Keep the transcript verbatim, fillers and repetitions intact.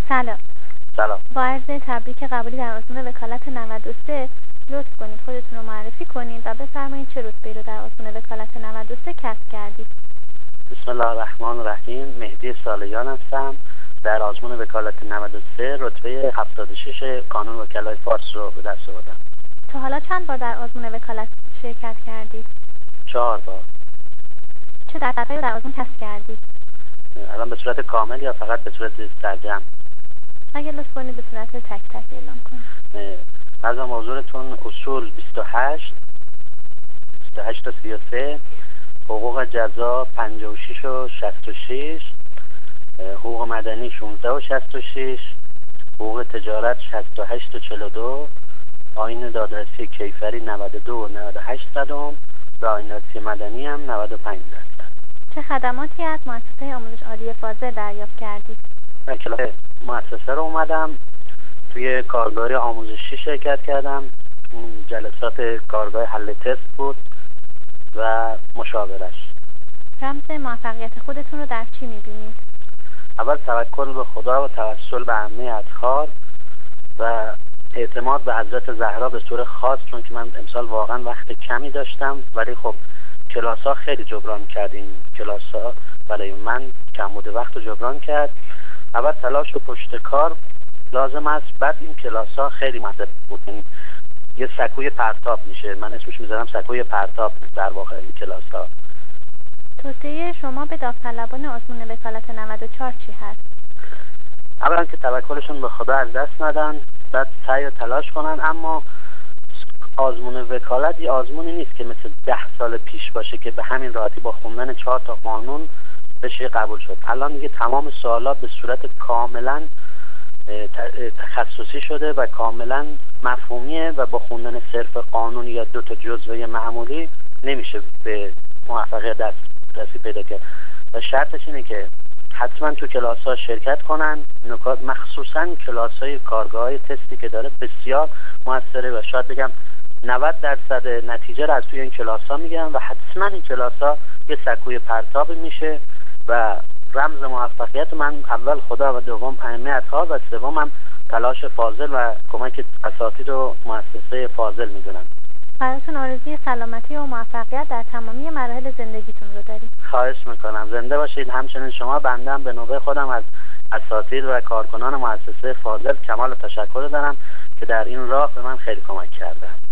سلام. سلام. با عرض تبریک قبولی در آزمون وکالت نود و سه لطف کنید خودتون رو معرفی کنید و بفرمایید چه رتبه‌ای رو در آزمون وکالت نود و سه کسب کردید. بسم الله الرحمن الرحیم. مهدی سالیان هستم. در آزمون وکالت نود و سه رتبه هفتاد و شش قانون وکلای فارس رو به دست آوردم. تا حالا چند بار در آزمون وکالت شرکت کردید؟ چهار بار. چه درصدهایی رو در آزمون کسب کردید؟ الان به صورت کامل یا فقط به صورت سرجم؟ اگه لطف کنید به صورت تک تک اعلام کنید. از موضوعتون اصول بیست و هشت بیست و هشت تا سی و سه، حقوق جزا پنجاه و شش و شصت و شش، حقوق مدنی شانزده و شصت و شش، حقوق تجارت شصت و هشت و چهل و دو، آیین دادرسی کیفری نود و دو و نود و هشت صدم و آیین دادرسی مدنی هم نود و پنج درصد. چه خدماتی از مؤسسه آموزش عالی فاضل دریافت کردید؟ من کلاس مؤسسه رو اومدم، توی کارگاه آموزشی شرکت کردم. جلسات کارگاه حل تست بود و مشاورش. رمز موفقیت خودتون رو در چی می‌بینید؟ اول توکل به خدا و توسل به عمه اطهار و اعتماد به حضرت زهرا به طور خاص، چون که من امسال واقعا وقت کمی داشتم، ولی خب کلاس ها خیلی جبران کرد. این کلاس ها برای من کم بوده وقت رو جبران کرد. اول تلاش و پشت کار لازم است، بعد این کلاس ها خیلی مطلب بود. یعنی یه سکوی پرتاب میشه، من اسمش میذارم سکوی پرتاب در واقع این کلاس ها. توصیه شما به داوطلبان آزمون وکالت نود و چهار چی هست؟ اولا که توکلشون به خدا از دست ندن، بعد سعی و تلاش کنن. اما آزمون وکالت یه آزمونی نیست که مثل ده سال پیش باشه که به همین راحتی با خوندن چهار تا قانون بشه قبول شد. الان دیگه تمام سوالات به صورت کاملا تخصصی شده و کاملا مفهومیه و با خوندن صرف قانون یا دو تا جزوه معمولی نمیشه به موفقیت دست دستی پیدا کرد. و شرطش اینه که حتما تو کلاس ها شرکت کنن. نکات مخصوصا کلاس های کارگاه های تستی که داره بسیار موثره و شاید بگم نود درصد نتیجه رو از توی این کلاس ها میگم و حتما این کلاس ها یه سکوی پرتاب میشه و رمز موفقیت من اول خدا و دوم ائمه اطهار و سوم هم تلاش فاضل و کمک اساتید و مؤسسه فاضل میدونم. براتون آرزوی سلامتی و موفقیت در تمامی مراحل زندگیتون رو داریم. خواهش میکنم. زنده باشید. همچنین شما. بنده به نوبه خودم از اساتید و کارکنان مؤسسه فاضل کمال تشکر دارم که در این راه به من خیلی کمک کردن.